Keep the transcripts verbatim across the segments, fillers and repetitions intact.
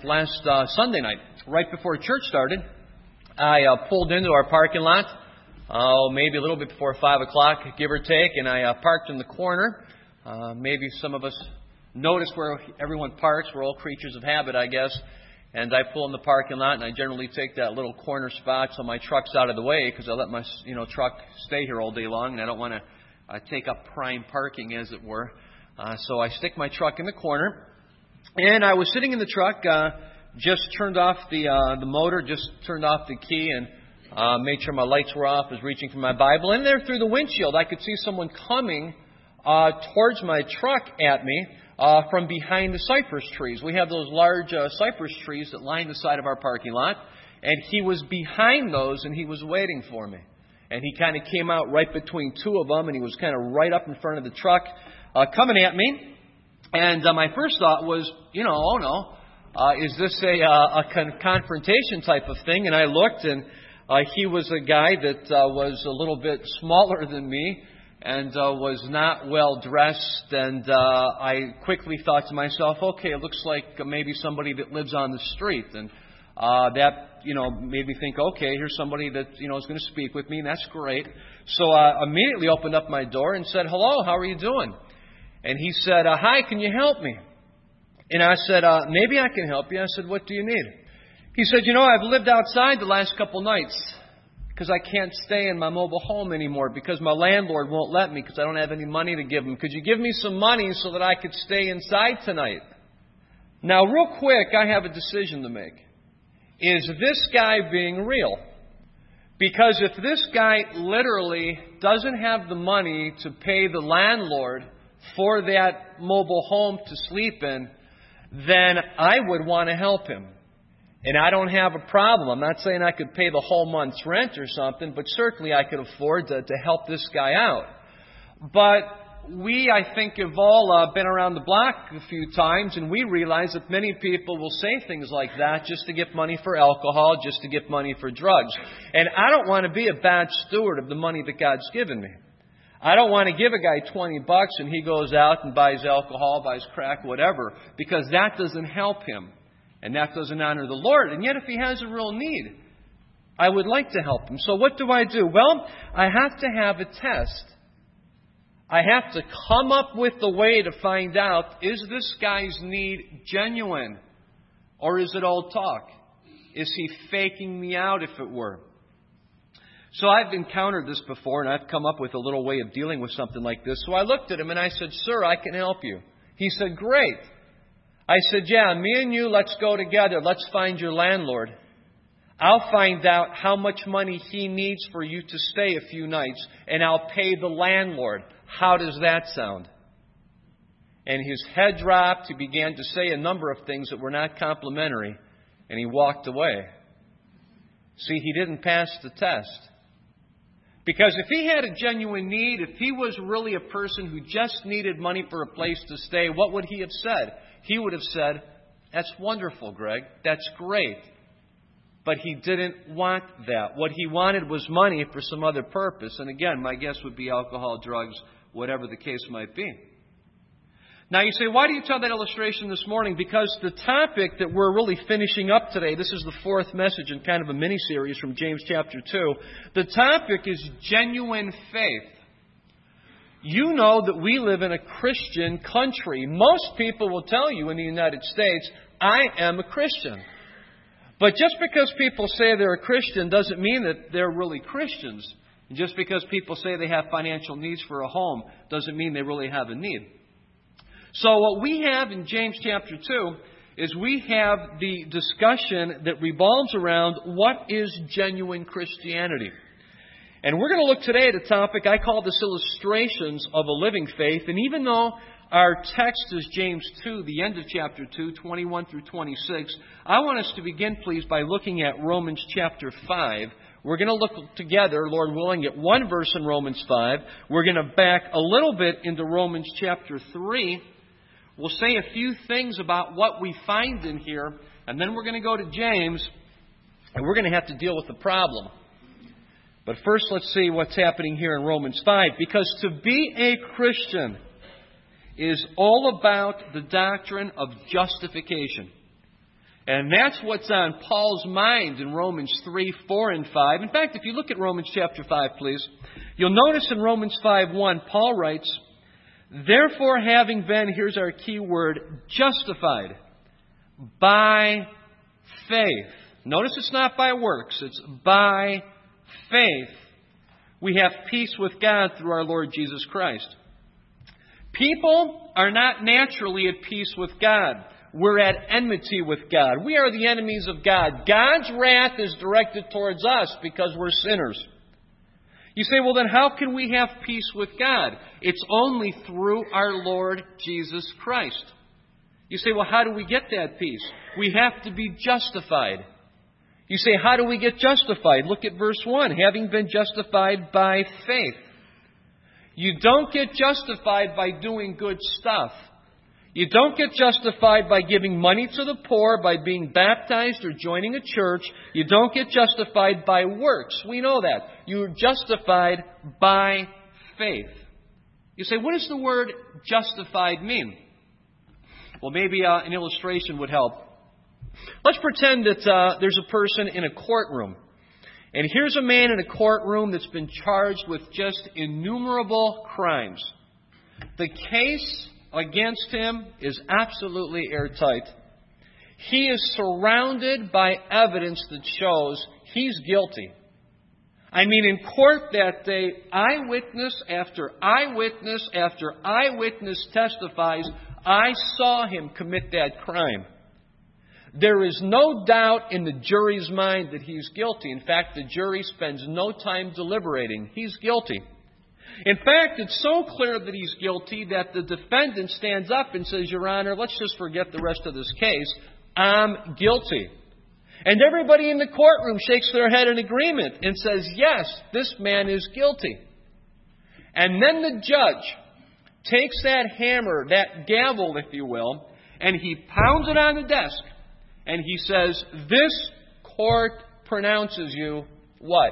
last uh, Sunday night, right before church started. I uh, pulled into our parking lot, uh, maybe a little bit before five o'clock, give or take, and I uh, parked in the corner. Uh, maybe some of us notice where everyone parks. We're all creatures of habit, I guess. And I pull in the parking lot, and I generally take that little corner spot so my truck's out of the way, because I let my you know truck stay here all day long, and I don't want to uh, take up prime parking, as it were. Uh, so I stick my truck in the corner, and I was sitting in the truck, uh, just turned off the uh, the motor, just turned off the key, and uh, made sure my lights were off, was reaching for my Bible. And there through the windshield, I could see someone coming uh, towards my truck at me. Uh, from behind the cypress trees. We have those large uh, cypress trees that line the side of our parking lot. And he was behind those, and he was waiting for me. And he kind of came out right between two of them, and he was kind of right up in front of the truck uh, coming at me. And uh, my first thought was, you know, oh no, uh, is this a, uh, a con- confrontation type of thing? And I looked, and uh, he was a guy that uh, was a little bit smaller than me, and uh, was not well dressed, and uh, I quickly thought to myself, okay, it looks like maybe somebody that lives on the street, and uh, that, you know, made me think, okay, here's somebody that, you know, is going to speak with me, and that's great. So I immediately opened up my door and said, hello, how are you doing? And he said, uh, hi, can you help me? And I said, uh, maybe I can help you. I said, what do you need? He said, you know, I've lived outside the last couple nights, because I can't stay in my mobile home anymore, because my landlord won't let me, because I don't have any money to give him. Could you give me some money so that I could stay inside tonight? Now, real quick, I have a decision to make. Is this guy being real? Because if this guy literally doesn't have the money to pay the landlord for that mobile home to sleep in, then I would want to help him. And I don't have a problem. I'm not saying I could pay the whole month's rent or something, but certainly I could afford to, to help this guy out. But we, I think, have all uh, been around the block a few times, and we realize that many people will say things like that just to get money for alcohol, just to get money for drugs. And I don't want to be a bad steward of the money that God's given me. I don't want to give a guy twenty bucks and he goes out and buys alcohol, buys crack, whatever, because that doesn't help him. And that doesn't honor the Lord. And yet if he has a real need, I would like to help him. So what do I do? Well, I have to have a test. I have to come up with a way to find out, is this guy's need genuine? Or is it all talk? Is he faking me out, if it were? So I've encountered this before, and I've come up with a little way of dealing with something like this. So I looked at him and I said, sir, I can help you. He said, great. I said, yeah, me and you, let's go together. Let's find your landlord. I'll find out how much money he needs for you to stay a few nights, and I'll pay the landlord. How does that sound? And his head dropped. He began to say a number of things that were not complimentary, and he walked away. See, he didn't pass the test. Because if he had a genuine need, if he was really a person who just needed money for a place to stay, what would he have said? He would have said, that's wonderful, Greg. That's great. But he didn't want that. What he wanted was money for some other purpose. And again, my guess would be alcohol, drugs, whatever the case might be. Now you say, why do you tell that illustration this morning? Because the topic that we're really finishing up today, this is the fourth message in kind of a mini-series from James chapter two. The topic is genuine faith. You know that we live in a Christian country. Most people will tell you in the United States, I am a Christian. But just because people say they're a Christian doesn't mean that they're really Christians. And just because people say they have financial needs for a home doesn't mean they really have a need. So what we have in James chapter two is we have the discussion that revolves around what is genuine Christianity. And we're going to look today at a topic I call this illustrations of a living faith. And even though our text is James two, the end of chapter two, twenty-one through twenty-six, I want us to begin, please, by looking at Romans chapter five. We're going to look together, Lord willing, at one verse in Romans five. We're going to back a little bit into Romans chapter three. We'll say a few things about what we find in here, and then we're going to go to James, and we're going to have to deal with the problem. But first, let's see what's happening here in Romans five. Because to be a Christian is all about the doctrine of justification. And that's what's on Paul's mind in Romans three, four, and five. In fact, if you look at Romans chapter five, please, you'll notice in Romans five, one, Paul writes, therefore having been, here's our key word, justified by faith. Notice it's not by works, it's by faith. We have peace with God through our Lord Jesus Christ. People are not naturally at peace with God. We're at enmity with God. We are the enemies of God. God's wrath is directed towards us because we're sinners. You say, well, then how can we have peace with God? It's only through our Lord Jesus Christ. You say, well, how do we get that peace? We have to be justified. You say, how do we get justified? Look at verse one. Having been justified by faith. You don't get justified by doing good stuff. You don't get justified by giving money to the poor, by being baptized or joining a church. You don't get justified by works. We know that. You're justified by faith. You say, what does the word justified mean? Well, maybe uh, an illustration would help. Let's pretend that uh, there's a person in a courtroom. And here's a man in a courtroom that's been charged with just innumerable crimes. The case against him is absolutely airtight. He is surrounded by evidence that shows he's guilty. I mean, in court that day, eyewitness after eyewitness after eyewitness testifies, I saw him commit that crime. There is no doubt in the jury's mind that he's guilty. In fact, the jury spends no time deliberating. He's guilty. In fact, it's so clear that he's guilty that the defendant stands up and says, Your Honor, let's just forget the rest of this case. I'm guilty. And everybody in the courtroom shakes their head in agreement and says, yes, this man is guilty. And then the judge takes that hammer, that gavel, if you will, and he pounds it on the desk. And he says, this court pronounces you what?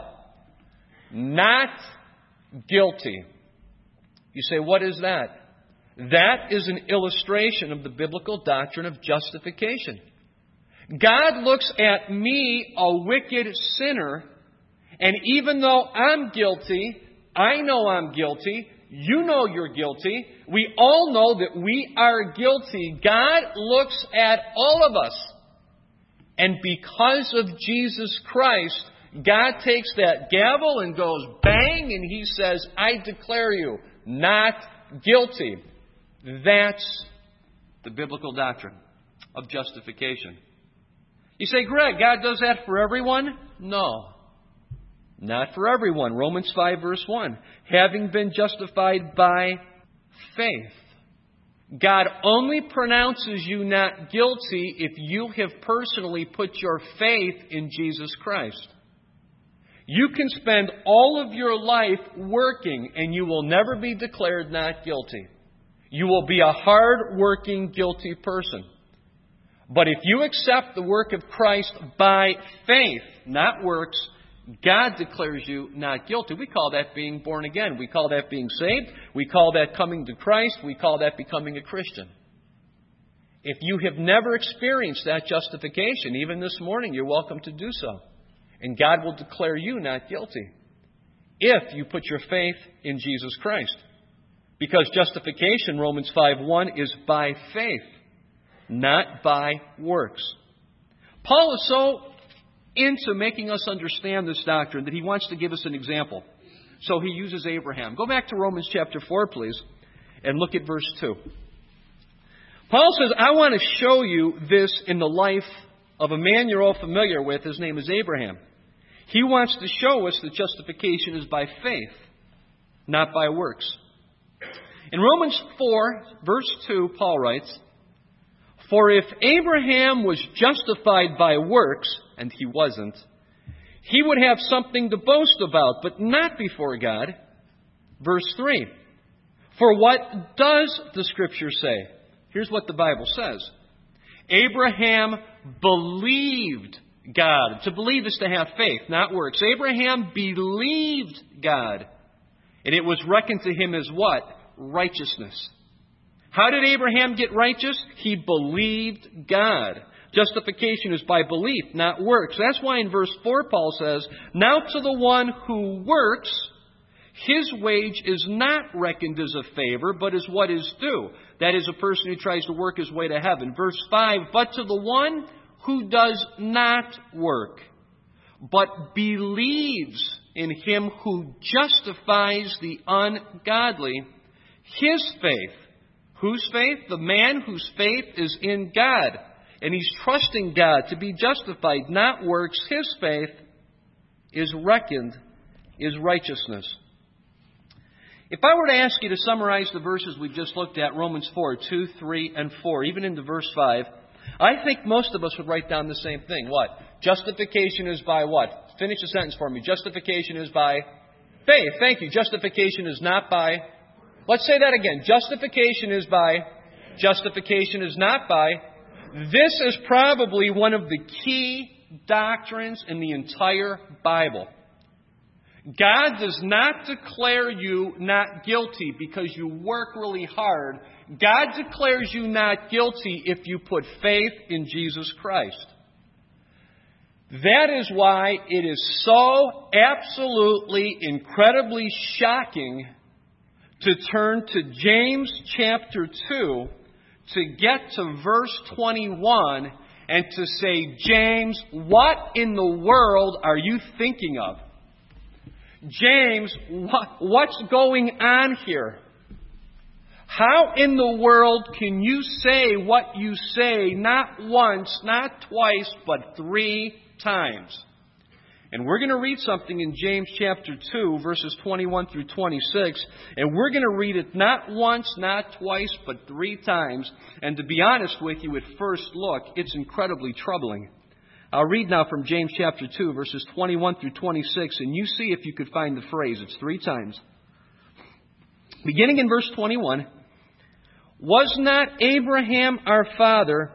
Not guilty. You say, what is that? That is an illustration of the biblical doctrine of justification. God looks at me, a wicked sinner, and even though I'm guilty, I know I'm guilty, you know you're guilty, we all know that we are guilty. God looks at all of us. And because of Jesus Christ, God takes that gavel and goes bang, and He says, I declare you not guilty. That's the biblical doctrine of justification. You say, Greg, God does that for everyone? No, not for everyone. Romans five, verse one. Having been justified by faith. God only pronounces you not guilty if you have personally put your faith in Jesus Christ. You can spend all of your life working and you will never be declared not guilty. You will be a hard-working, guilty person. But if you accept the work of Christ by faith, not works, God declares you not guilty. We call that being born again. We call that being saved. We call that coming to Christ. We call that becoming a Christian. If you have never experienced that justification, even this morning, you're welcome to do so. And God will declare you not guilty if you put your faith in Jesus Christ. Because justification, Romans five one, is by faith, not by works. Paul is so into making us understand this doctrine that he wants to give us an example. So he uses Abraham. Go back to Romans chapter four, please, and look at verse two. Paul says, I want to show you this in the life of a man you're all familiar with. His name is Abraham. He wants to show us that justification is by faith, not by works. In Romans four, verse two, Paul writes, For if Abraham was justified by works, and he wasn't, he would have something to boast about, but not before God. Verse three. For what does the Scripture say? Here's what the Bible says. Abraham believed God. To believe is to have faith, not works. Abraham believed God, and it was reckoned to him as what? Righteousness. How did Abraham get righteous? He believed God. Justification is by belief, not works. That's why in verse four Paul says, "Now to the one who works, his wage is not reckoned as a favor, but as what is due." That is a person who tries to work his way to heaven. Verse five, "But to the one who does not work, but believes in him who justifies the ungodly, his faith." Whose faith? The man whose faith is in God. And he's trusting God to be justified, not works. His faith is reckoned as righteousness. If I were to ask you to summarize the verses we've just looked at, Romans four, two, three, and four, even into verse five, I think most of us would write down the same thing. What? Justification is by what? Finish the sentence for me. Justification is by faith. Thank you. Justification is not by... Let's say that again. Justification is by... Justification is not by... This is probably one of the key doctrines in the entire Bible. God does not declare you not guilty because you work really hard. God declares you not guilty if you put faith in Jesus Christ. That is why it is so absolutely, incredibly shocking to turn to James chapter two to get to verse twenty-one and to say, "James, what in the world are you thinking of? James, what, what's going on here? How in the world can you say what you say not once, not twice, but three times?" And we're going to read something in James chapter two, verses twenty-one through twenty-six. And we're going to read it not once, not twice, but three times. And to be honest with you, at first look, it's incredibly troubling. I'll read now from James chapter two, verses twenty-one through twenty-six. And you see if you could find the phrase. It's three times. Beginning in verse twenty-one. "Was not Abraham our father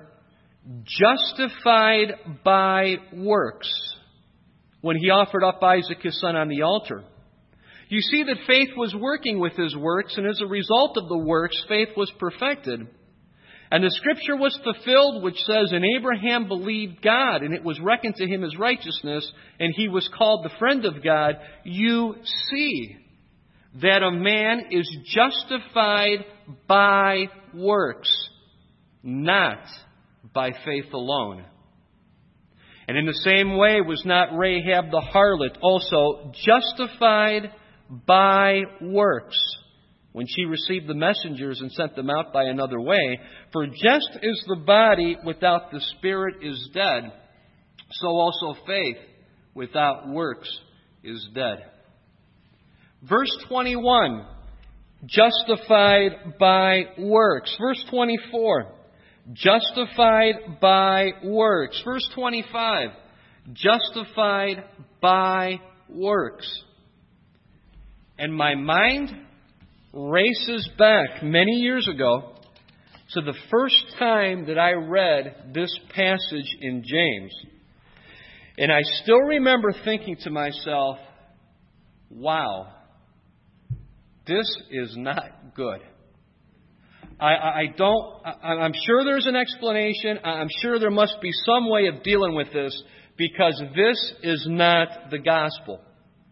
justified by works when he offered up Isaac his son on the altar?" You see that faith was working with his works, and as a result of the works, faith was perfected. And the scripture was fulfilled, which says, "And Abraham believed God, and it was reckoned to him as righteousness, and he was called the friend of God." You see that a man is justified by works, not by faith alone. And in the same way was not Rahab the harlot also justified by works when she received the messengers and sent them out by another way? For just as the body without the spirit is dead, so also faith without works is dead. Verse twenty-one, justified by works. Verse twenty-four, justified by works. Verse twenty-five, justified by works. And my mind races back many years ago to the first time that I read this passage in James. And I still remember thinking to myself, wow, this is not good. I, I don't, I, I'm sure there's an explanation. I'm sure there must be some way of dealing with this, because this is not the gospel.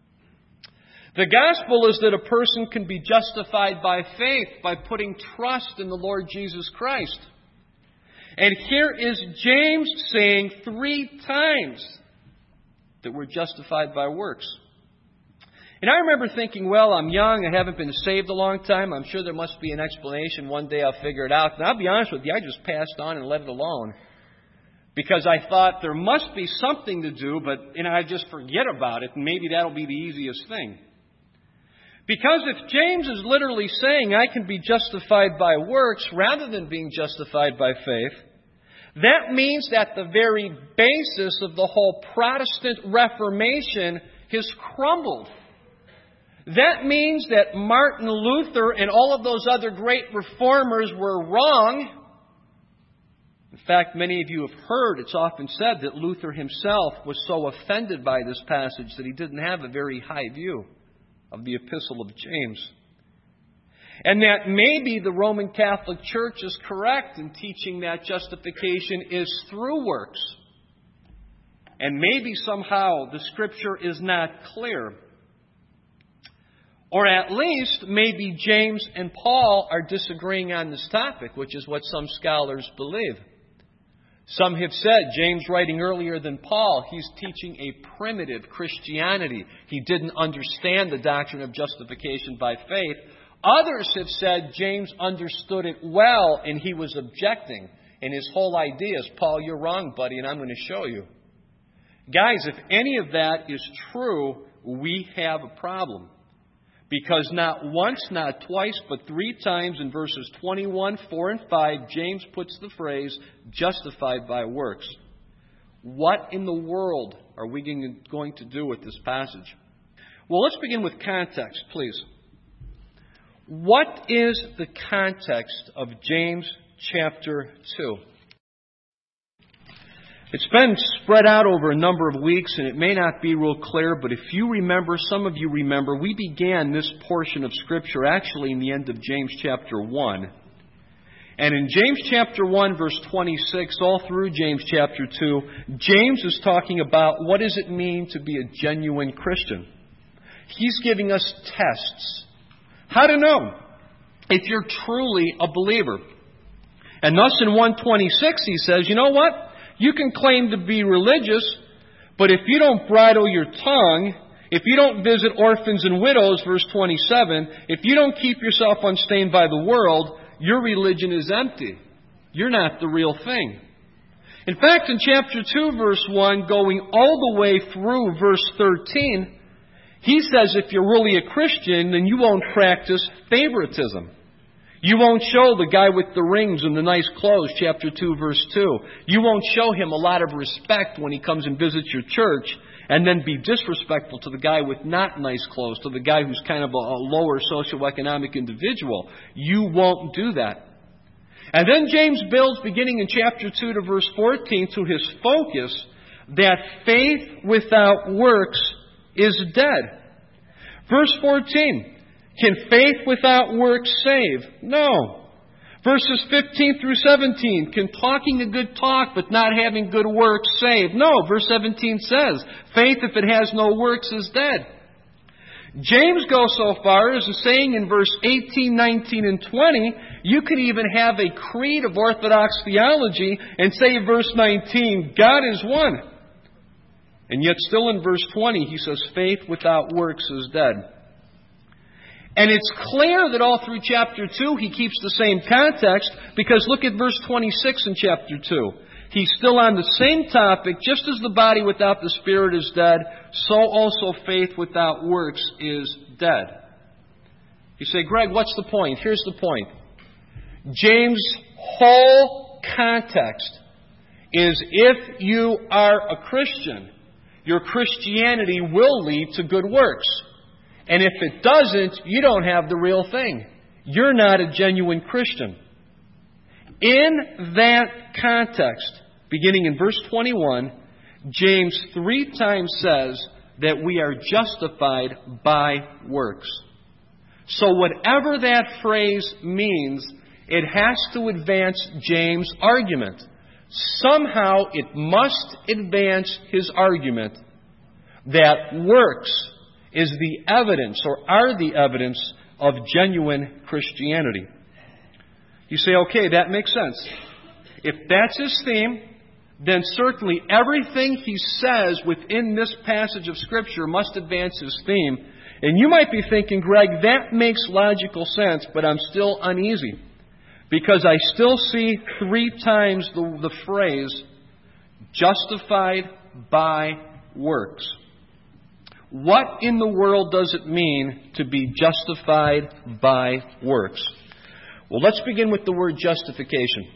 The gospel is that a person can be justified by faith by putting trust in the Lord Jesus Christ. And here is James saying three times that we're justified by works. And I remember thinking, well, I'm young, I haven't been saved a long time, I'm sure there must be an explanation, one day I'll figure it out. And I'll be honest with you, I just passed on and let it alone. Because I thought there must be something to do, but you know, I just forget about it, and maybe that'll be the easiest thing. Because if James is literally saying I can be justified by works rather than being justified by faith, that means that the very basis of the whole Protestant Reformation has crumbled. That means that Martin Luther and all of those other great reformers were wrong. In fact, many of you have heard, it's often said that Luther himself was so offended by this passage that he didn't have a very high view of the Epistle of James. And that maybe the Roman Catholic Church is correct in teaching that justification is through works. And maybe somehow the Scripture is not clear. Or at least maybe James and Paul are disagreeing on this topic, which is what some scholars believe. Some have said, James writing earlier than Paul, he's teaching a primitive Christianity. He didn't understand the doctrine of justification by faith. Others have said James understood it well and he was objecting. And his whole idea is, Paul, you're wrong, buddy, and I'm going to show you. Guys, if any of that is true, we have a problem. Because not once, not twice, but three times in verses twenty-one, four, and five, James puts the phrase, justified by works. What in the world are we going to do with this passage? Well, let's begin with context, please. What is the context of James chapter two? It's been spread out over a number of weeks, and it may not be real clear, but if you remember, some of you remember, we began this portion of Scripture actually in the end of James chapter one. And in James chapter one, verse twenty-six, all through James chapter two, James is talking about what does it mean to be a genuine Christian. He's giving us tests. How to know if you're truly a believer. And thus in one twenty-six he says, you know what? You can claim to be religious, but if you don't bridle your tongue, if you don't visit orphans and widows, verse twenty-seven, if you don't keep yourself unstained by the world, your religion is empty. You're not the real thing. In fact, in chapter two, verse one, going all the way through verse thirteen, he says if you're really a Christian, then you won't practice favoritism. You won't show the guy with the rings and the nice clothes, chapter two, verse two. You won't show him a lot of respect when he comes and visits your church, and then be disrespectful to the guy with not nice clothes, to the guy who's kind of a, a lower socioeconomic individual. You won't do that. And then James builds, beginning in chapter two to verse fourteen, to his focus that faith without works is dead. Verse fourteen. Can faith without works save? No. Verses fifteen through seventeen. Can talking a good talk but not having good works save? No. Verse seventeen says, faith if it has no works is dead. James goes so far as saying in verse eighteen, nineteen, and twenty, you could even have a creed of Orthodox theology and say in verse nineteen, God is one. And yet still in verse twenty he says, faith without works is dead. And it's clear that all through chapter two he keeps the same context, because look at verse twenty-six in chapter two. He's still on the same topic. Just as the body without the spirit is dead, so also faith without works is dead. You say, Greg, what's the point? Here's the point. James' whole context is if you are a Christian, your Christianity will lead to good works. And if it doesn't, you don't have the real thing. You're not a genuine Christian. In that context, beginning in verse twenty-one, James three times says that we are justified by works. So whatever that phrase means, it has to advance James' argument. Somehow it must advance his argument that works is the evidence, or are the evidence, of genuine Christianity. You say, okay, that makes sense. If that's his theme, then certainly everything he says within this passage of Scripture must advance his theme. And you might be thinking, Greg, that makes logical sense, but I'm still uneasy. Because I still see three times the, the phrase, justified by works. What in the world does it mean to be justified by works? Well, let's begin with the word justification.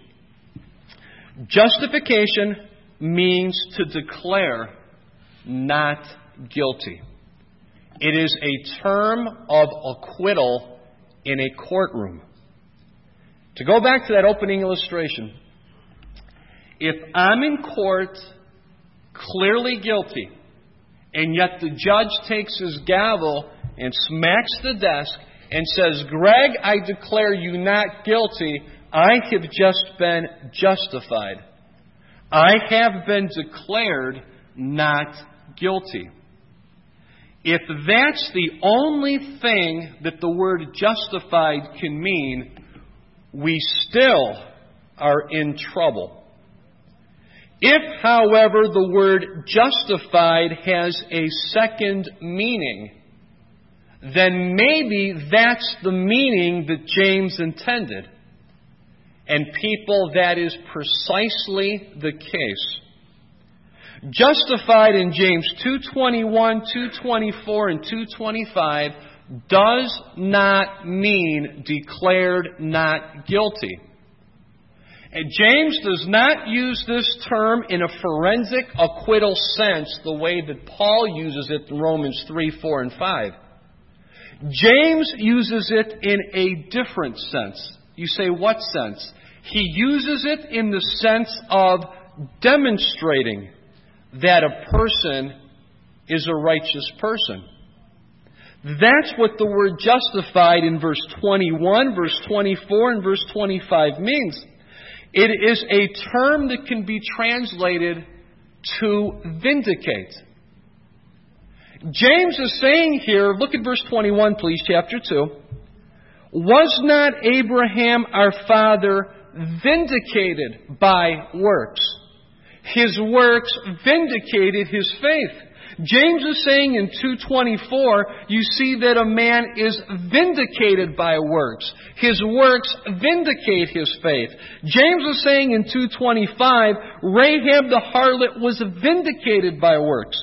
Justification means to declare not guilty. It is a term of acquittal in a courtroom. To go back to that opening illustration, if I'm in court clearly guilty, and yet the judge takes his gavel and smacks the desk and says, Greg, I declare you not guilty. I have just been justified. I have been declared not guilty. If that's the only thing that the word justified can mean, we still are in trouble. If, however, the word justified has a second meaning, then maybe that's the meaning that James intended. And people, that is precisely the case. Justified in James two twenty-one, two twenty-four, and two twenty-five does not mean declared not guilty. And James does not use this term in a forensic acquittal sense the way that Paul uses it in Romans three, four, and five. James uses it in a different sense. You say, what sense? He uses it in the sense of demonstrating that a person is a righteous person. That's what the word justified in verse twenty-one, verse twenty-four, and verse twenty-five means. It is a term that can be translated to vindicate. James is saying here, look at verse twenty-one, please, chapter two. Was not Abraham our father vindicated by works? His works vindicated his faith. James is saying in two twenty-four, you see that a man is vindicated by works. His works vindicate his faith. James is saying in two twenty-five, Rahab the harlot was vindicated by works.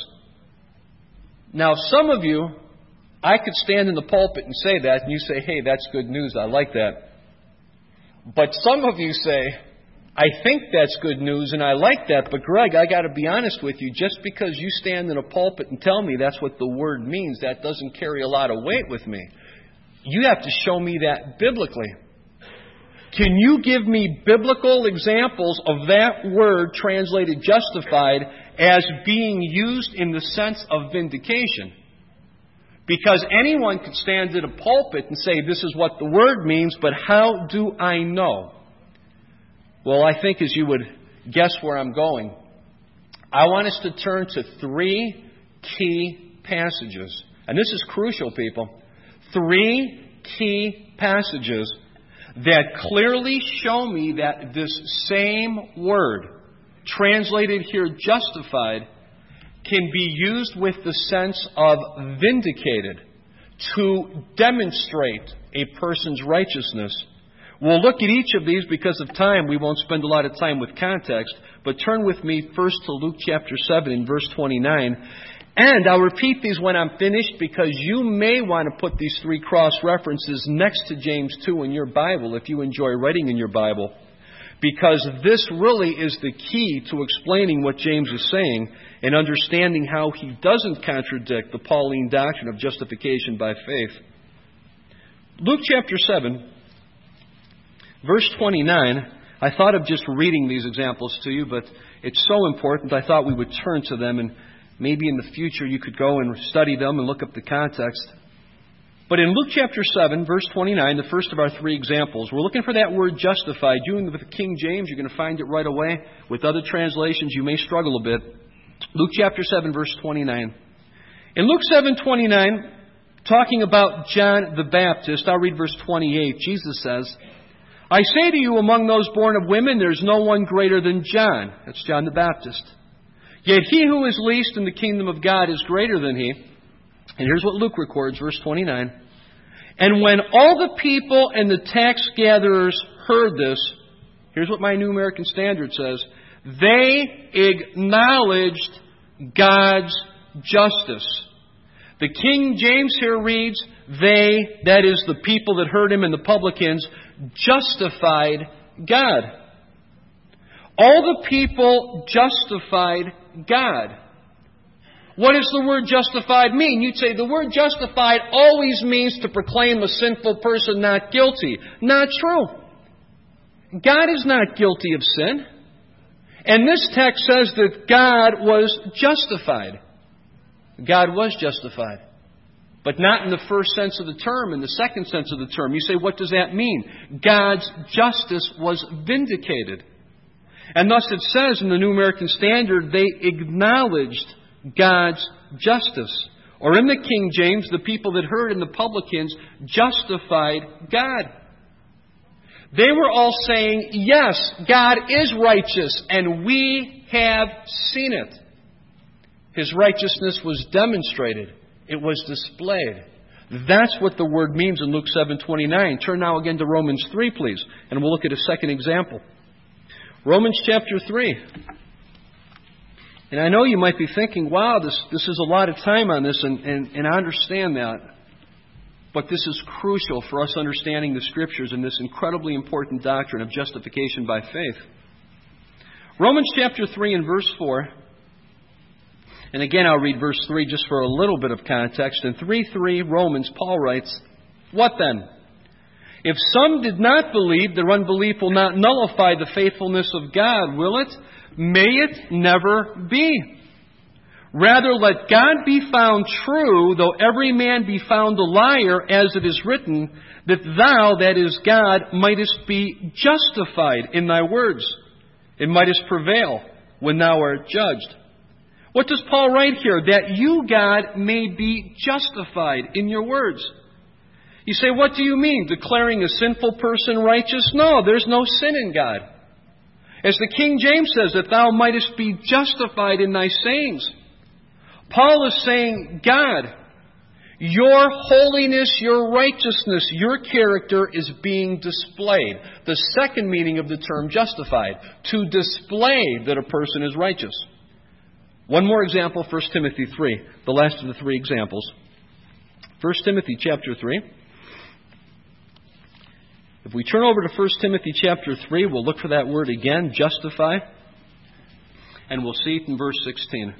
Now, some of you, I could stand in the pulpit and say that, and you say, hey, that's good news, I like that. But some of you say, I think that's good news and I like that, but Greg, I got to be honest with you, just because you stand in a pulpit and tell me that's what the word means, that doesn't carry a lot of weight with me. You have to show me that biblically. Can you give me biblical examples of that word translated justified as being used in the sense of vindication? Because anyone could stand in a pulpit and say this is what the word means, but how do I know? Well, I think as you would guess where I'm going, I want us to turn to three key passages. And this is crucial, people. Three key passages that clearly show me that this same word, translated here justified, can be used with the sense of vindicated, to demonstrate a person's righteousness. We'll look at each of these because of time. We won't spend a lot of time with context. But turn with me first to Luke chapter seven and verse twenty-nine. And I'll repeat these when I'm finished because you may want to put these three cross-references next to James two in your Bible if you enjoy writing in your Bible. Because this really is the key to explaining what James is saying and understanding how he doesn't contradict the Pauline doctrine of justification by faith. Luke chapter seven. Verse twenty-nine, I thought of just reading these examples to you, but it's so important I thought we would turn to them, and maybe in the future you could go and study them and look up the context. But in Luke chapter seven, verse twenty-nine, the first of our three examples, we're looking for that word justified. You with the King James, you're going to find it right away. With other translations, you may struggle a bit. Luke chapter seven, verse twenty-nine. In Luke seven twenty-nine, talking about John the Baptist, I'll read verse twenty-eight. Jesus says, I say to you, among those born of women, there's no one greater than John. That's John the Baptist. Yet he who is least in the kingdom of God is greater than he. And here's what Luke records, verse twenty-nine. And when all the people and the tax gatherers heard this, here's what my New American Standard says, they acknowledged God's justice. The King James here reads, they, that is the people that heard him and the publicans, justified God. All the people justified God. What does the word justified mean? You'd say the word justified always means to proclaim a sinful person not guilty. Not true. God is not guilty of sin. And this text says that God was justified. God was justified. but not in the first sense of the term, in the second sense of the term. You say, what does that mean? God's justice was vindicated. And thus it says in the New American Standard, they acknowledged God's justice. Or in the King James, the people that heard in the publicans justified God. They were all saying, yes, God is righteous, and we have seen it. His righteousness was demonstrated. It was displayed. That's what the word means in Luke seven twenty-nine. Turn now again to Romans three, please, and we'll look at a second example. Romans chapter three. And I know you might be thinking, wow, this, this is a lot of time on this, and, and, and I understand that. But this is crucial for us understanding the Scriptures and this incredibly important doctrine of justification by faith. Romans chapter three and verse four. And again, I'll read verse three just for a little bit of context. In three three, Romans, Paul writes, what then? If some did not believe, their unbelief will not nullify the faithfulness of God, will it? May it never be. Rather, let God be found true, though every man be found a liar, as it is written, that thou, that is God, mightest be justified in thy words, and mightest prevail when thou art judged. What does Paul write here? That you, God, may be justified in your words. You say, what do you mean? Declaring a sinful person righteous? No, there's no sin in God. As the King James says, that thou mightest be justified in thy sayings. Paul is saying, God, your holiness, your righteousness, your character is being displayed. The second meaning of the term justified, to display that a person is righteous. One more example, First Timothy three, the last of the three examples. First Timothy chapter three. If we turn over to First Timothy chapter three, we'll look for that word again, justify, and we'll see it in verse sixteen.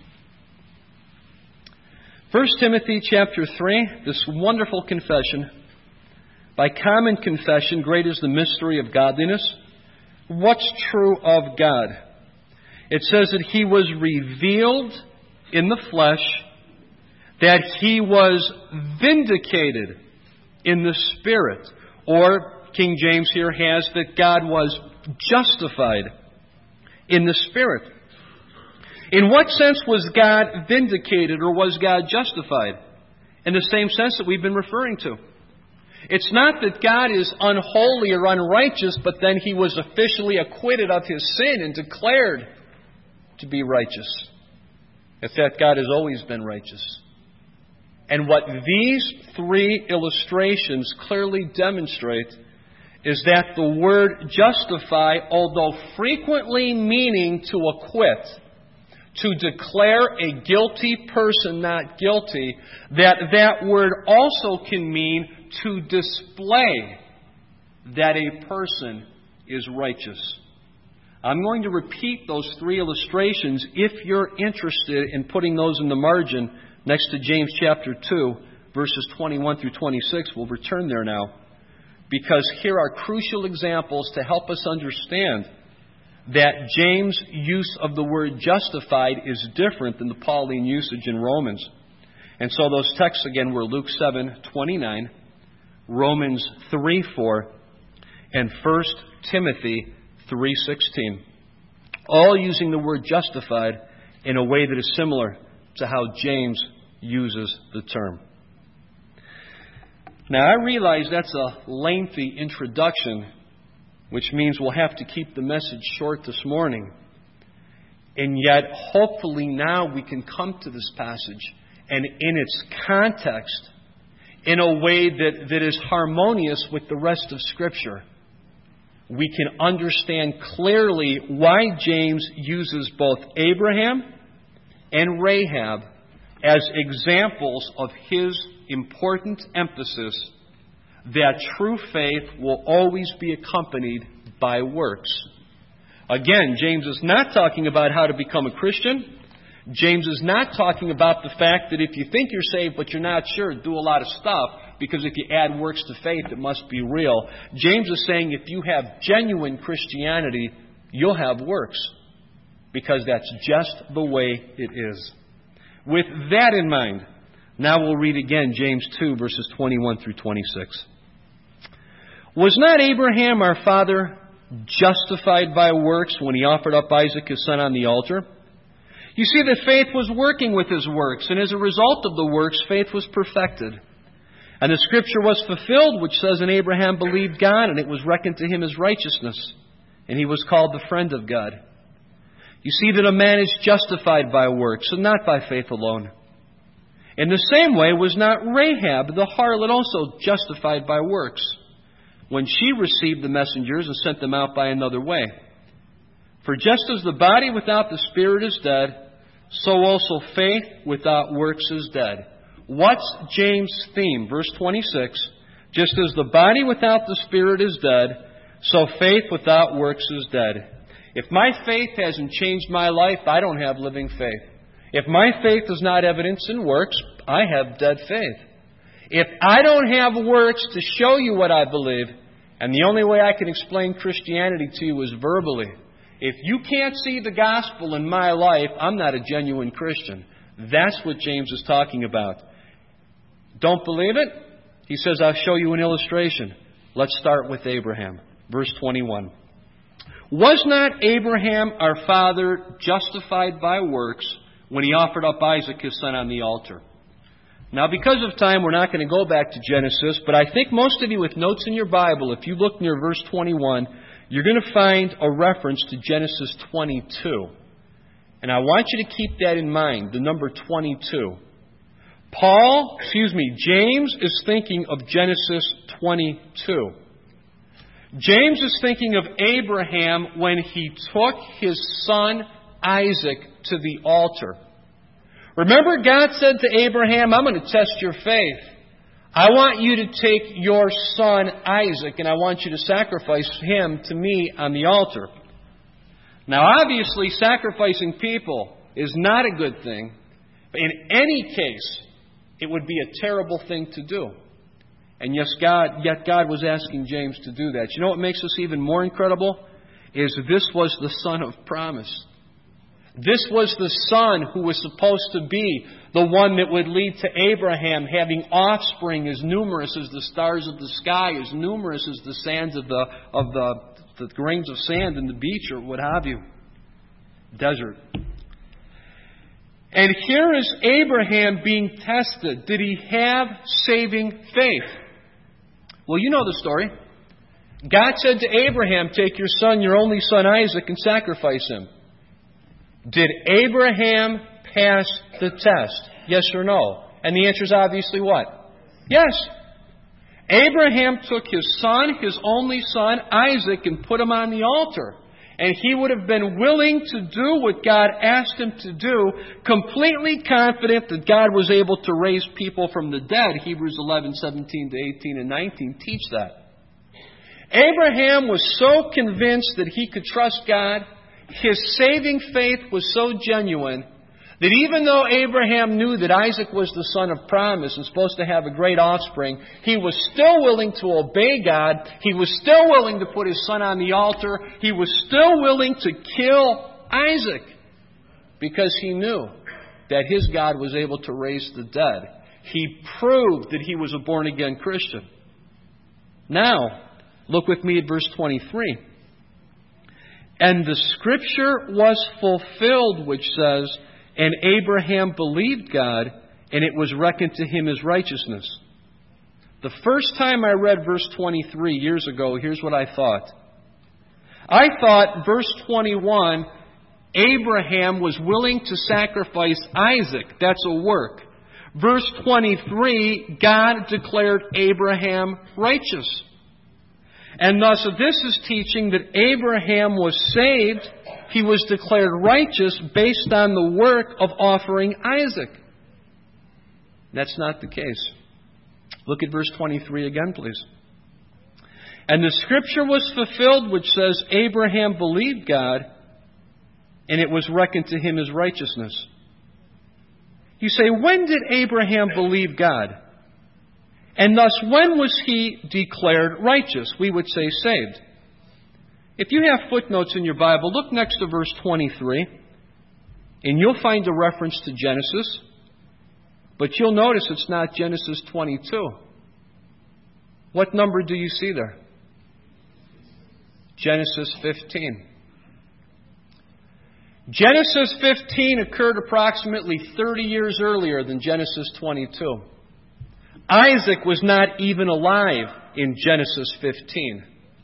First Timothy chapter three, this wonderful confession. By common confession, great is the mystery of godliness. What's true of God? It says that He was revealed in the flesh, that He was vindicated in the Spirit. Or, King James here has that God was justified in the Spirit. In what sense was God vindicated or was God justified? In the same sense that we've been referring to. It's not that God is unholy or unrighteous, but then He was officially acquitted of His sin and declared to be righteous. In fact, God has always been righteous. And what these three illustrations clearly demonstrate is that the word justify, although frequently meaning to acquit, to declare a guilty person not guilty, that that word also can mean to display that a person is righteous. I'm going to repeat those three illustrations if you're interested in putting those in the margin next to James chapter two, verses twenty-one through twenty-six. We'll return there now, because here are crucial examples to help us understand that James' use of the word justified is different than the Pauline usage in Romans. And so those texts again were Luke seven twenty-nine, Romans three four, and First Timothy three sixteen. All using the word justified in a way that is similar to how James uses the term. Now, I realize that's a lengthy introduction, which means we'll have to keep the message short this morning. And yet, hopefully now we can come to this passage and in its context in a way that, that is harmonious with the rest of Scripture. We can understand clearly why James uses both Abraham and Rahab as examples of his important emphasis that true faith will always be accompanied by works. Again, James is not talking about how to become a Christian. James is not talking about the fact that if you think you're saved but you're not sure, do a lot of stuff, because if you add works to faith, it must be real. James is saying if you have genuine Christianity, you'll have works, because that's just the way it is. With that in mind, Now we'll read again James two, verses twenty-one through twenty-six. Was not Abraham our father justified by works when he offered up Isaac his son on the altar? You see that faith was working with his works, and as a result of the works, faith was perfected. And the Scripture was fulfilled, which says, and Abraham believed God, and it was reckoned to him as righteousness, and he was called the friend of God. You see that a man is justified by works, and not by faith alone. In the same way was not Rahab the harlot also justified by works, when she received the messengers and sent them out by another way? For just as the body without the spirit is dead, so also faith without works is dead. What's James' theme? Verse twenty-six. Just as the body without the spirit is dead, so faith without works is dead. If my faith hasn't changed my life, I don't have living faith. If my faith is not evidence in works, I have dead faith. If I don't have works to show you what I believe, and the only way I can explain Christianity to you is verbally, if you can't see the gospel in my life, I'm not a genuine Christian. That's what James is talking about. Don't believe it? He says, I'll show you an illustration. Let's start with Abraham. Verse twenty-one. Was not Abraham our father justified by works when he offered up Isaac his son on the altar? Now, because of time, we're not going to go back to Genesis, but I think most of you with notes in your Bible, if you look near verse twenty-one, you're going to find a reference to Genesis twenty-two. And I want you to keep that in mind, the number twenty-two. Paul, excuse me, James is thinking of Genesis twenty-two. James is thinking of Abraham when he took his son Isaac to the altar. Remember, God said to Abraham, I'm going to test your faith. I want you to take your son Isaac, and I want you to sacrifice him to me on the altar. Now, obviously, sacrificing people is not a good thing. But in any case, it would be a terrible thing to do. And yes, God, yet God was asking James to do that. You know what makes this even more incredible? Is this was the son of promise. This was the son who was supposed to be the one that would lead to Abraham having offspring as numerous as the stars of the sky, as numerous as the sands of the of the, the grains of sand in the beach or what have you. Desert. And here is Abraham being tested. Did he have saving faith? Well, you know the story. God said to Abraham, take your son, your only son Isaac, and sacrifice him. Did Abraham pass the test? Yes or no? And the answer is obviously what? Yes. Abraham took his son, his only son, Isaac, and put him on the altar. And he would have been willing to do what God asked him to do, completely confident that God was able to raise people from the dead. Hebrews eleven, seventeen to eighteen and nineteen teach that. Abraham was so convinced that he could trust God, his saving faith was so genuine, that even though Abraham knew that Isaac was the son of promise and supposed to have a great offspring, he was still willing to obey God. He was still willing to put his son on the altar. He was still willing to kill Isaac because he knew that his God was able to raise the dead. He proved that he was a born-again Christian. Now, look with me at verse twenty-three. And the Scripture was fulfilled, which says, and Abraham believed God, and it was reckoned to him as righteousness. The first time I read verse twenty-three years ago, here's what I thought. I thought, verse twenty-one, Abraham was willing to sacrifice Isaac. That's a work. Verse twenty-three, God declared Abraham righteous. And thus, this is teaching that Abraham was saved. He was declared righteous based on the work of offering Isaac. That's not the case. Look at verse twenty-three again, please. And the Scripture was fulfilled, which says, Abraham believed God, and it was reckoned to him as righteousness. You say, when did Abraham believe God? And thus, when was he declared righteous? We would say saved. If you have footnotes in your Bible, look next to verse twenty-three, and you'll find a reference to Genesis. But you'll notice it's not Genesis twenty-two. What number do you see there? Genesis fifteen. Genesis fifteen occurred approximately thirty years earlier than Genesis twenty-two. Isaac was not even alive in Genesis fifteen.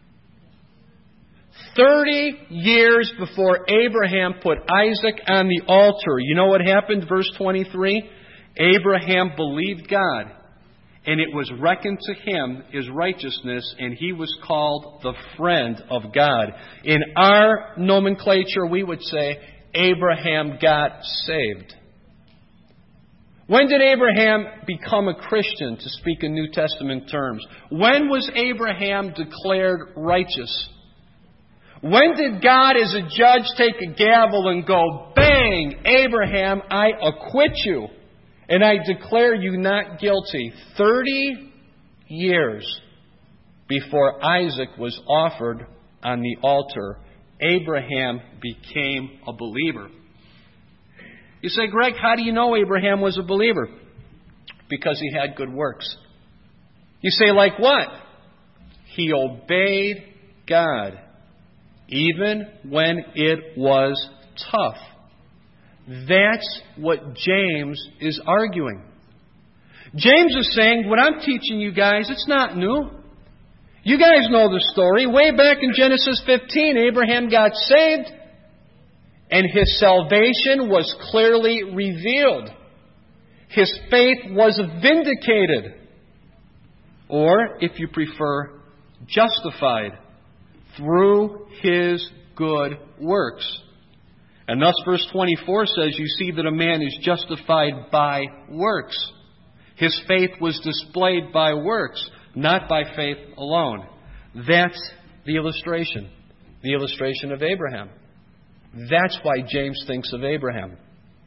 Thirty years before Abraham put Isaac on the altar, you know what happened? Verse twenty-three. Abraham believed God, and it was reckoned to him as righteousness, and he was called the friend of God. In our nomenclature, we would say Abraham got saved. When did Abraham become a Christian, to speak in New Testament terms? When was Abraham declared righteous? When did God as a judge take a gavel and go, bang, Abraham, I acquit you, and I declare you not guilty? Thirty years before Isaac was offered on the altar, Abraham became a believer. You say, Greg, how do you know Abraham was a believer? Because he had good works. You say, like what? He obeyed God, even when it was tough. That's what James is arguing. James is saying, what I'm teaching you guys, it's not new. You guys know the story. Way back in Genesis fifteen, Abraham got saved, and his salvation was clearly revealed. His faith was vindicated. Or, if you prefer, justified through his good works. And thus verse twenty-four says, you see that a man is justified by works. His faith was displayed by works, not by faith alone. That's the illustration. The illustration of Abraham. That's why James thinks of Abraham.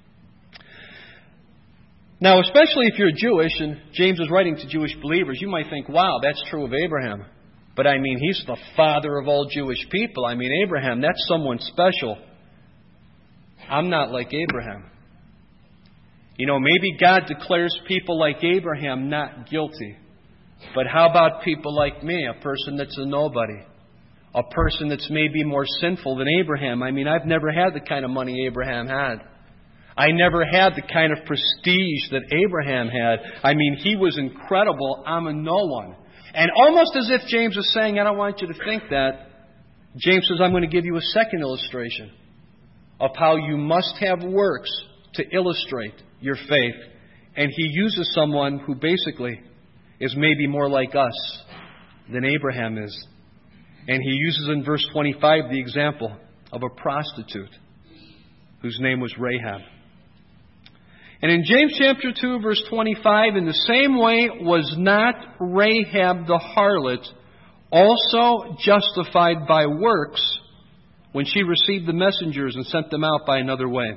Now, especially if you're Jewish, and James is writing to Jewish believers, you might think, wow, that's true of Abraham. But I mean, he's the father of all Jewish people. I mean, Abraham, that's someone special. I'm not like Abraham. You know, maybe God declares people like Abraham not guilty. But how about people like me, a person that's a nobody? A person that's maybe more sinful than Abraham. I mean, I've never had the kind of money Abraham had. I never had the kind of prestige that Abraham had. I mean, he was incredible. I'm a no one. And almost as if James is saying, I don't want you to think that, James says, I'm going to give you a second illustration of how you must have works to illustrate your faith. And he uses someone who basically is maybe more like us than Abraham is. And he uses in verse twenty-five the example of a prostitute whose name was Rahab. And in James chapter two, verse twenty-five, in the same way was not Rahab the harlot also justified by works when she received the messengers and sent them out by another way?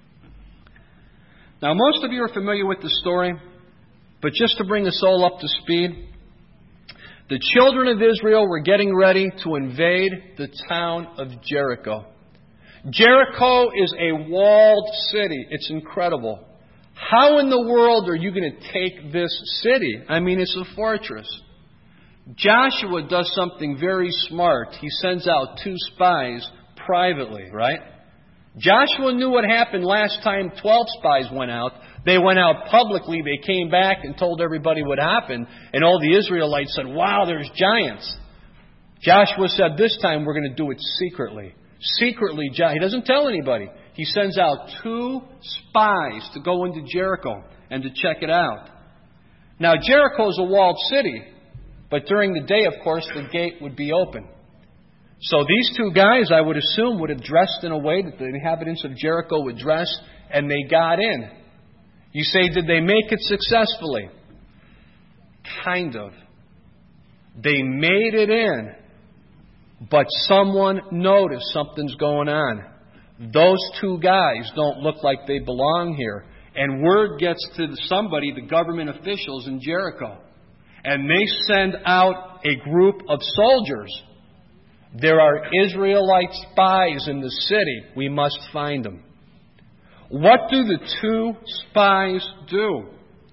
Now, most of you are familiar with the story, but just to bring us all up to speed, the children of Israel were getting ready to invade the town of Jericho. Jericho is a walled city. It's incredible. How in the world are you going to take this city? I mean, it's a fortress. Joshua does something very smart. He sends out two spies privately, right? Joshua knew what happened last time twelve spies went out. They went out publicly. They came back and told everybody what happened. And all the Israelites said, wow, there's giants. Joshua said, this time we're going to do it secretly. Secretly, he doesn't tell anybody. He sends out two spies to go into Jericho and to check it out. Now, Jericho is a walled city. But during the day, of course, the gate would be open. So these two guys, I would assume, would have dressed in a way that the inhabitants of Jericho would dress, and they got in. You say, did they make it successfully? Kind of. They made it in, but someone noticed something's going on. Those two guys don't look like they belong here. And word gets to somebody, the government officials in Jericho, and they send out a group of soldiers. There are Israelite spies in the city. We must find them. What do the two spies do?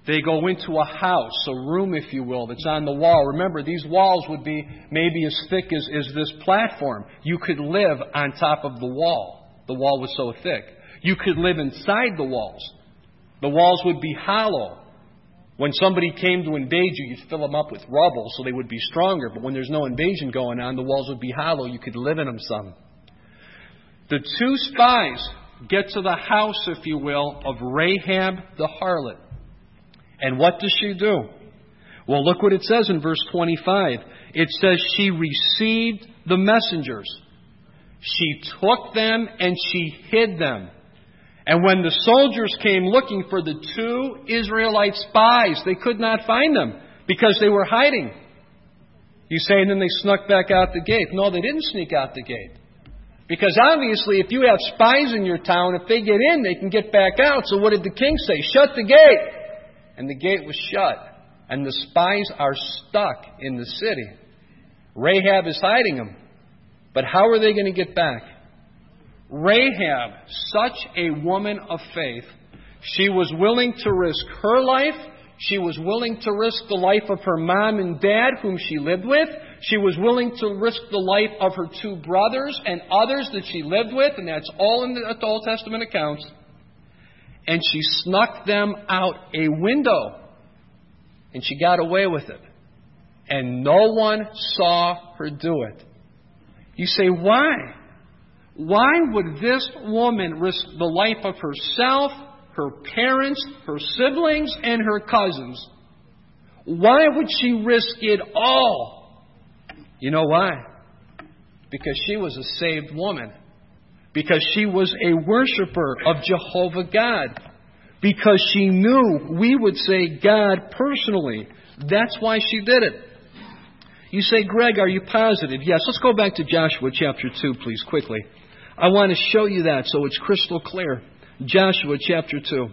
They go into a house, a room, if you will, that's on the wall. Remember, these walls would be maybe as thick as, as this platform. You could live on top of the wall. The wall was so thick. You could live inside the walls. The walls would be hollow. When somebody came to invade you, you'd fill them up with rubble so they would be stronger. But when there's no invasion going on, the walls would be hollow. You could live in them some. The two spies get to the house, if you will, of Rahab the harlot. And what does she do? Well, look what it says in verse twenty-five. It says she received the messengers. She took them and she hid them. And when the soldiers came looking for the two Israelite spies, they could not find them because they were hiding. You say, and then they snuck back out the gate. No, they didn't sneak out the gate. Because obviously, if you have spies in your town, if they get in, they can get back out. So what did the king say? Shut the gate. And the gate was shut. And the spies are stuck in the city. Rahab is hiding them. But how are they going to get back? Rahab, such a woman of faith, she was willing to risk her life. She was willing to risk the life of her mom and dad, whom she lived with. She was willing to risk the life of her two brothers and others that she lived with, and that's all in the Old Testament accounts. And she snuck them out a window, and she got away with it. And no one saw her do it. You say, why? Why would this woman risk the life of herself, her parents, her siblings, and her cousins? Why would she risk it all? You know why? Because she was a saved woman. Because she was a worshiper of Jehovah God. Because she knew we would say God personally. That's why she did it. You say, Greg, are you positive? Yes. Let's go back to Joshua chapter two, please, quickly. I want to show you that so it's crystal clear. Joshua chapter two.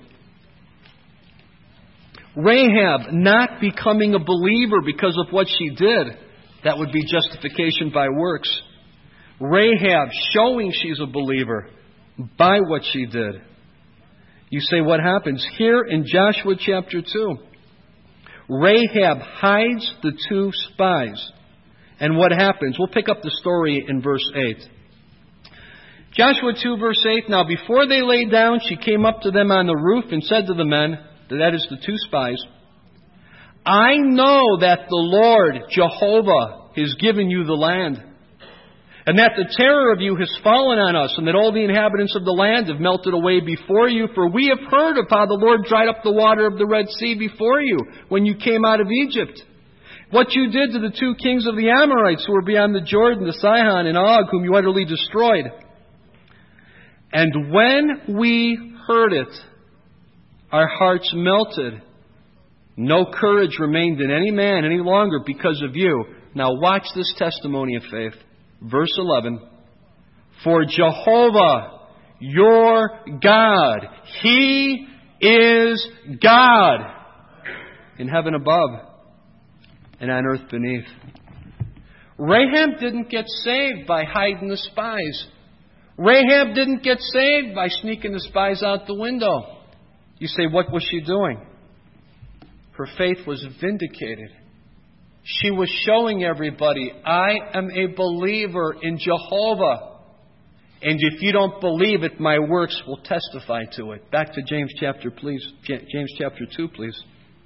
Rahab not becoming a believer because of what she did. That would be justification by works. Rahab showing she's a believer by what she did. You say, what happens? Here in Joshua chapter two, Rahab hides the two spies. And what happens? We'll pick up the story in verse eight. Joshua two, verse eight, now before they lay down, she came up to them on the roof and said to the men, that is the two spies, I know that the Lord, Jehovah, has given you the land, and that the terror of you has fallen on us, and that all the inhabitants of the land have melted away before you. For we have heard of how the Lord dried up the water of the Red Sea before you when you came out of Egypt. What you did to the two kings of the Amorites who were beyond the Jordan, the Sihon and Og, whom you utterly destroyed. And when we heard it, our hearts melted. No courage remained in any man any longer because of you. Now watch this testimony of faith. Verse eleven. For Jehovah, your God, He is God in heaven above and on earth beneath. Rahab didn't get saved by hiding the spies. Rahab didn't get saved by sneaking the spies out the window. You say, what was she doing? Her faith was vindicated. She was showing everybody, I am a believer in Jehovah. And if you don't believe it, my works will testify to it. Back to James chapter, please. James chapter two, please.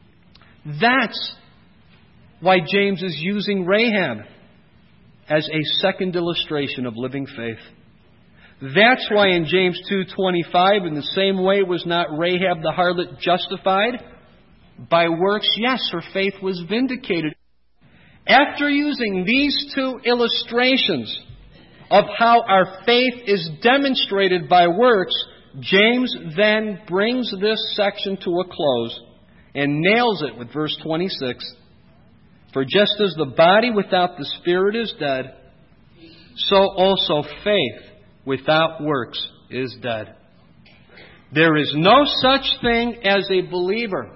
That's why James is using Rahab as a second illustration of living faith. That's why in James two twenty-five, in the same way was not Rahab the harlot justified by works? Yes, her faith was vindicated. After using these two illustrations of how our faith is demonstrated by works, James then brings this section to a close and nails it with verse twenty-six. For just as the body without the spirit is dead, so also faith without works is dead. There is no such thing as a believer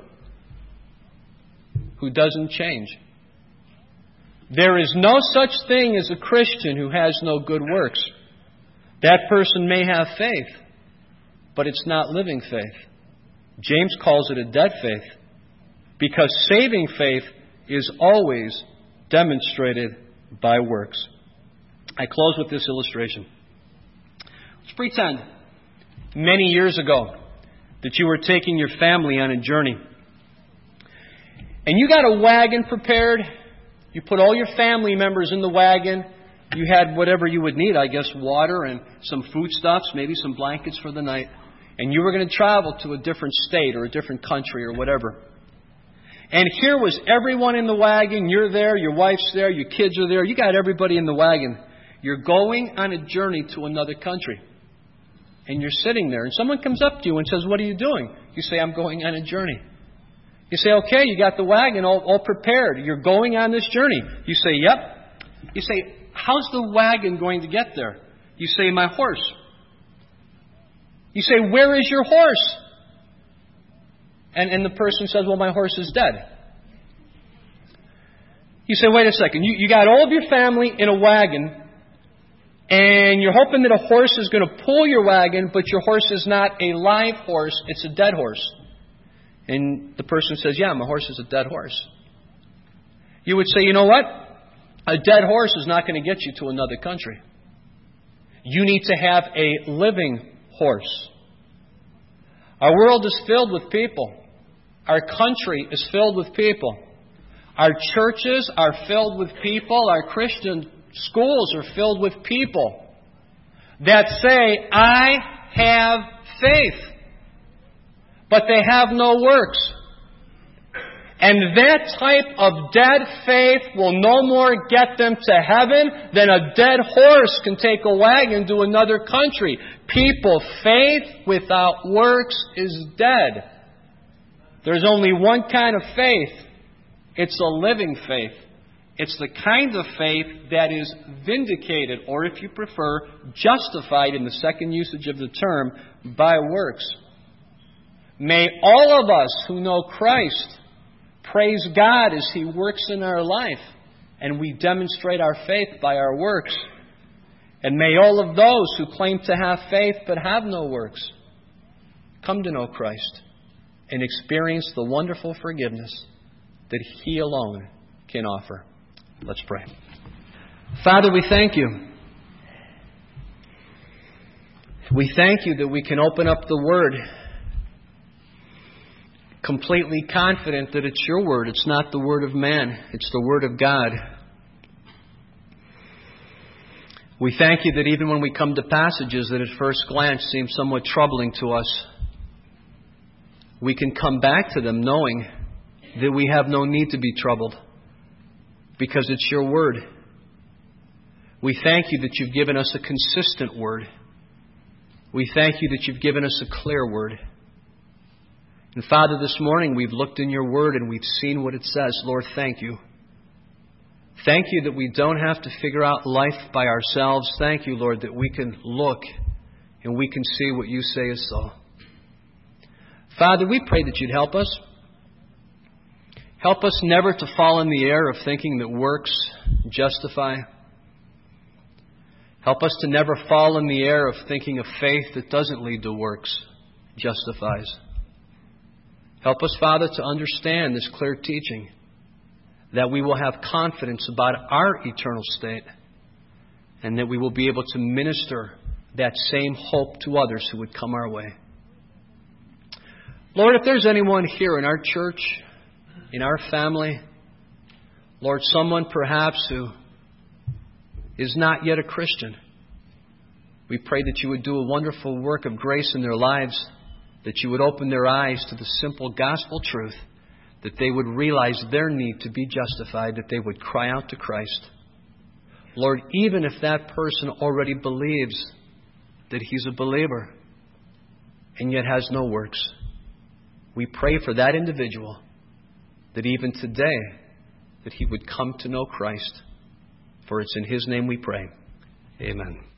who doesn't change. There is no such thing as a Christian who has no good works. That person may have faith, but it's not living faith. James calls it a dead faith. because saving faith is always demonstrated by works. I close with this illustration. Let's pretend many years ago that you were taking your family on a journey. And you got a wagon prepared. You put all your family members in the wagon. You had whatever you would need, I guess, water and some foodstuffs, maybe some blankets for the night. And you were going to travel to a different state or a different country or whatever. And here was everyone in the wagon. You're there, your wife's there, your kids are there. You got everybody in the wagon. You're going on a journey to another country. And you're sitting there. And someone comes up to you and says, "What are you doing?" You say, "I'm going on a journey." You say, "Okay, you got the wagon all, all prepared. You're going on this journey." You say, "Yep." You say, "How's the wagon going to get there?" You say, "My horse." You say, "Where is your horse?" And, and the person says, "Well, my horse is dead." You say, "Wait a second. You, you got all of your family in a wagon, and you're hoping that a horse is going to pull your wagon, but your horse is not a live horse, it's a dead horse." And the person says, "Yeah, my horse is a dead horse." You would say, "You know what? A dead horse is not going to get you to another country. You need to have a living horse." Our world is filled with people. Our country is filled with people. Our churches are filled with people. Our Christian schools are filled with people that say, "I have faith," but they have no works. And that type of dead faith will no more get them to heaven than a dead horse can take a wagon to another country. People, faith without works is dead. There's only one kind of faith. It's a living faith. It's the kind of faith that is vindicated, or if you prefer, justified in the second usage of the term, by works. May all of us who know Christ praise God as He works in our life, and we demonstrate our faith by our works. And may all of those who claim to have faith but have no works come to know Christ and experience the wonderful forgiveness that He alone can offer. Let's pray. Father, we thank You. We thank You that we can open up the Word completely confident that it's Your Word. It's not the word of man. It's the Word of God. We thank You that even when we come to passages that at first glance seem somewhat troubling to us, we can come back to them knowing that we have no need to be troubled because it's Your Word. We thank You that You've given us a consistent Word. We thank You that You've given us a clear Word. And Father, this morning we've looked in Your Word and we've seen what it says. Lord, thank You. Thank You that we don't have to figure out life by ourselves. Thank You, Lord, that we can look and we can see what You say is so. Father, we pray that You'd help us. Help us never to fall in the error of thinking that works justify. Help us to never fall in the error of thinking of faith that doesn't lead to works justifies. Help us, Father, to understand this clear teaching, that we will have confidence about our eternal state, and that we will be able to minister that same hope to others who would come our way. Lord, if there's anyone here in our church, in our family, Lord, someone perhaps who is not yet a Christian, we pray that You would do a wonderful work of grace in their lives, that You would open their eyes to the simple gospel truth, that they would realize their need to be justified, that they would cry out to Christ. Lord, even if that person already believes that he's a believer and yet has no works, we pray for that individual, that even today, that he would come to know Christ. For it's in His name we pray. Amen.